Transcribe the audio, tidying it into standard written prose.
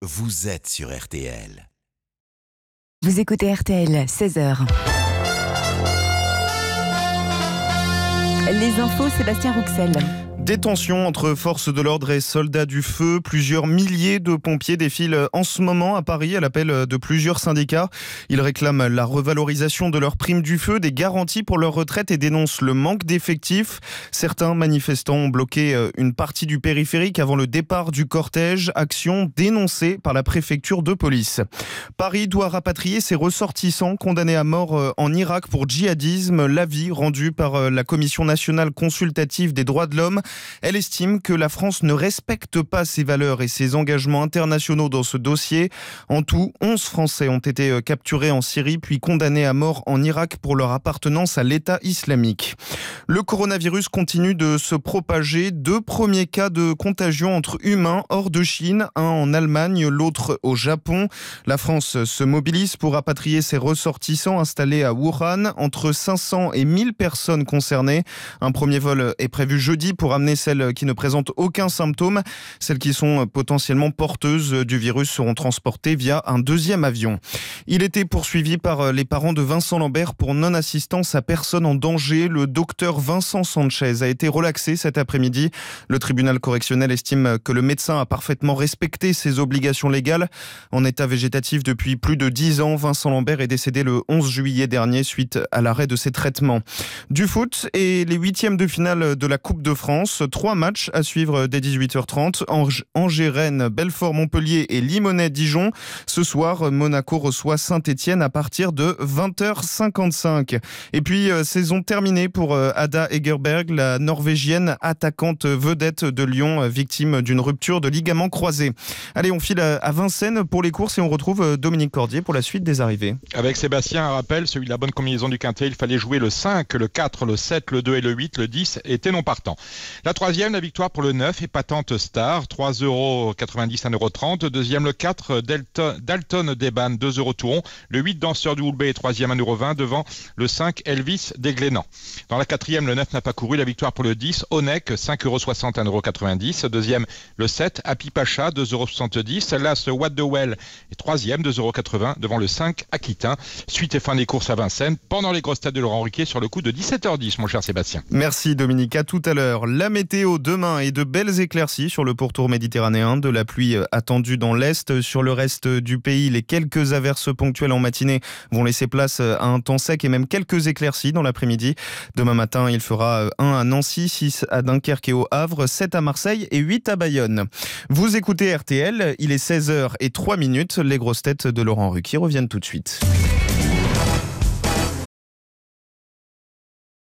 vous êtes sur RTL. Vous écoutez RTL, 16h. Les infos, Sébastien Rouxel. Des tensions entre forces de l'ordre et soldats du feu. Plusieurs milliers de pompiers défilent en ce moment à Paris à l'appel de plusieurs syndicats. Ils réclament la revalorisation de leur prime du feu, des garanties pour leur retraite et dénoncent le manque d'effectifs. Certains manifestants ont bloqué une partie du périphérique avant le départ du cortège. Action dénoncée par la préfecture de police. Paris doit rapatrier ses ressortissants condamnés à mort en Irak pour djihadisme. L'avis rendu par la Commission nationale consultative des droits de l'homme. Elle estime que la France ne respecte pas ses valeurs et ses engagements internationaux dans ce dossier. En tout, 11 Français ont été capturés en Syrie puis condamnés à mort en Irak pour leur appartenance à l'État islamique. Le coronavirus continue de se propager. 2 premiers cas de contagion entre humains hors de Chine, un en Allemagne, l'autre au Japon. La France se mobilise pour rapatrier ses ressortissants installés à Wuhan. Entre 500 et 1000 personnes concernées. Un premier vol est prévu jeudi pour amener celles qui ne présentent aucun symptôme. Celles qui sont potentiellement porteuses du virus seront transportées via un deuxième avion. Il était poursuivi par les parents de Vincent Lambert pour non-assistance à personne en danger. Le docteur Vincent Sanchez a été relaxé cet après-midi. Le tribunal correctionnel estime que le médecin a parfaitement respecté ses obligations légales. En état végétatif depuis plus de 10 ans, Vincent Lambert est décédé le 11 juillet dernier suite à l'arrêt de ses traitements. Du foot et les 8e de finale de la Coupe de France. 3 matchs à suivre dès 18h30. Angers-Rennes, Belfort-Montpellier et Limonest-Dijon. Ce soir, Monaco reçoit Saint-Etienne à partir de 20h55. Et puis, saison terminée pour Ada Egerberg, la Norvégienne attaquante vedette de Lyon, victime d'une rupture de ligament croisé. Allez, on file à Vincennes pour les courses et on retrouve Dominique Cordier pour la suite des arrivées. Avec Sébastien, un rappel, celui de la bonne combinaison du quintet, il fallait jouer le 5, le 4, le 7, le 2 et le 8, le 10 était non partant. La troisième, la victoire pour le 9, épatante Star, 3,90 €, 1,30 €. Deuxième, le 4, Dalton Deban, 2 € tout rond. Le 8, Danseur du Houlbé, est troisième, 1,20 € devant le 5, Elvis Desglénans. Dans la quatrième, le 9 n'a pas couru, la victoire pour le 10, Onek, 5,60 €, 1,90 €. Deuxième, le 7, Happy Pacha, 2,70 €. L'As What the Well est troisième, 2,80 € devant le 5, Aquitain. Suite et fin des courses à Vincennes, pendant les grosses têtes de Laurent Ruquier sur le coup de 17h10, mon cher Sébastien. Merci Dominique, à tout à l'heure. La météo demain et de belles éclaircies sur le pourtour méditerranéen, de la pluie attendue dans l'est. Sur le reste du pays, les quelques averses ponctuelles en matinée vont laisser place à un temps sec et même quelques éclaircies dans l'après-midi. Demain matin, il fera 1 à Nancy, 6 à Dunkerque et au Havre, 7 à Marseille et 8 à Bayonne. Vous écoutez RTL, il est 16h03. Les grosses têtes de Laurent Ruquier reviennent tout de suite.